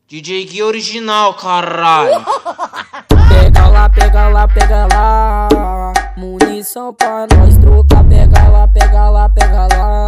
DJ Gui original, caralho. Pega lá, pega lá, pega lá. Munição pra nós trocar. Pega lá, pega lá, pega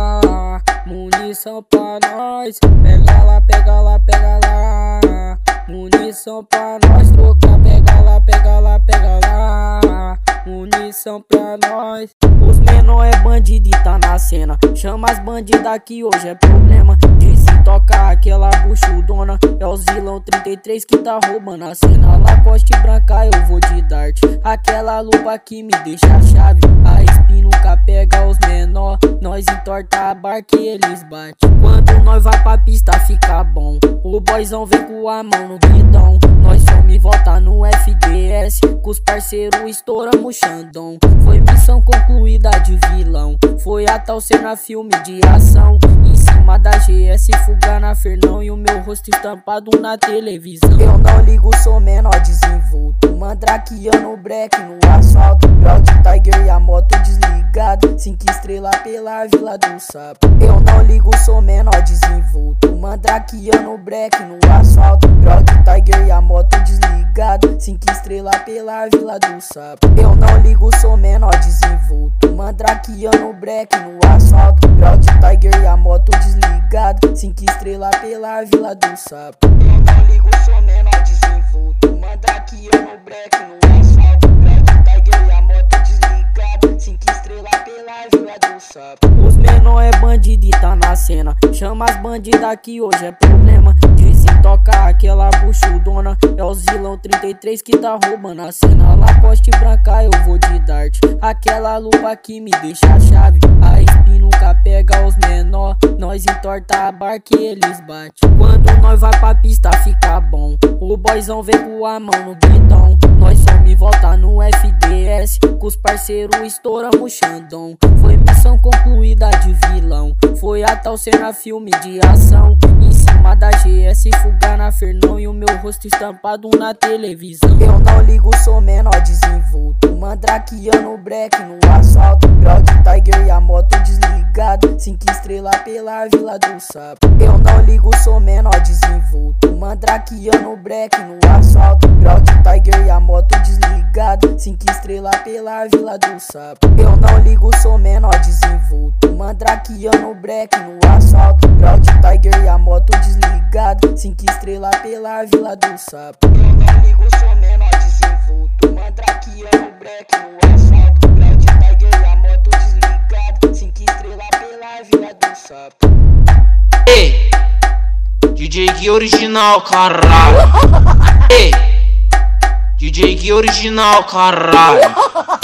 lá. Munição pra nós. Pega lá, pega lá, pega lá. Munição pra nós trocar. Pega lá, pega lá, pega lá. Munição pra nós. Os menor é bandido e tá na cena. Chama as bandidas que hoje é problema. De se tocar aquela buchudona. É os vilão 33 que tá roubando a cena. Lacoste branca eu vou de dart. Aquela lupa que me deixa a chave. A spin nunca pega os menor. Nós entorta a barca e eles batem. Quando nós vai pra pista fica bom. O boyzão vem com a mão no guidão. Nós somos e volta no FDS. Com os parceiros estouramos o Xandão. Foi missão concluída de vilão. Foi a tal cena filme de ação. Em cima da GS, fuga na Fernão. E o meu rosto estampado na televisão. Eu não ligo, sou menor desenvolto. Mandrakeando break no asfalto. Broad Tiger e a moto desligada. 5 estrelas pela Vila do Sapo. Eu não ligo, sou menor desenvolto. Mandrakeando break no asfalto. Broad Tiger e a moto desligada. 5 estrelas pela Vila do Sapo. Eu não ligo, sou menor desenvolto. Mandrakeando break no asfalto. Broad Tiger e a moto desligada. 5 estrelas pela Vila do Sapo. Eu não ligo, sou menor desenvolto. Mandrakeando break no asfalto. Broad Tiger e a moto desligada. 5 estrelas pela Vila do Sapo. Os menor é bandido e tá na cena. Chama as bandidas que hoje é problema. De se tocar aquela buchudona. É os vilão 33 que tá roubando a cena. Lacoste branca eu vou de dart. Aquela lupa que me deixa a chave. A spin nunca pega os menor. Nós entorta a barca e eles batem. Quando nós vai pra pista fica bom. O boyzão vem com a mão no guidão. Nós somos e volta no FDS. Com os parceiros estouramos o Xandão. Foi missão concluída de vilão. Foi a tal cena filme de ação. Em cima da GS, fuga na Fernão. E o meu rosto estampado na televisão. Eu não ligo, sou menor desenvolto. Mandrakeando break no asfalto. Broad Tiger e a moto desligada. 5 estrelas pela Vila do Sapo. Eu não ligo, sou menor desenvolto. Mandrakeando break no asfalto. Broad Tiger e a moto desligada. 5 estrelas pela Vila do Sapo. Eu não ligo, sou menor desenvolto. Mandrakeando break no asfalto. Broad Tiger e a moto desligada. 5 estrelas pela Vila do Sapo. Eu não ligo, sou menor desenvolto. Mandrakeando break no asfalto. Broad Tiger e a moto desligada. 5 estrelas pela Vila do Sapo. Ei, DJ Gui original, caralho. Ei, DJ Gui original, caralho.